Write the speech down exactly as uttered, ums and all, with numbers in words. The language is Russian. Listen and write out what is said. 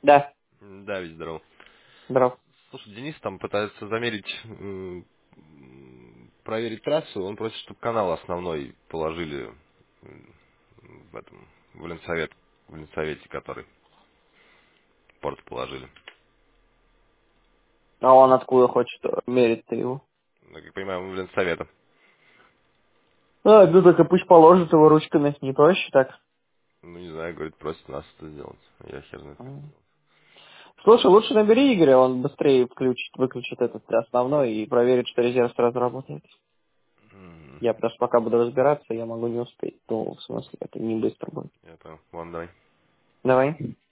Да, Да, ведь здорово. здоров. Слушай, Денис там пытается замерить, м, м, проверить трассу. Он просит, чтобы канал основной положили м, в этом, в Ленсовет, в Ленсовете, который порт положили. А он откуда хочет мерить-то его? Ну, как я понимаю, в Ленсовета. А, ну только пусть положит его ручками, не проще так. Ну, не знаю, говорит, просит нас это сделать. Я хер знает, как это М. делать. Слушай, лучше набери Игоря, он быстрее включит, выключит этот основной и проверит, что резерв сразу работает. М, Я просто пока буду разбираться, я могу не успеть. Ну, в смысле, это не быстро будет. Я понял. Ладно, давай. Давай.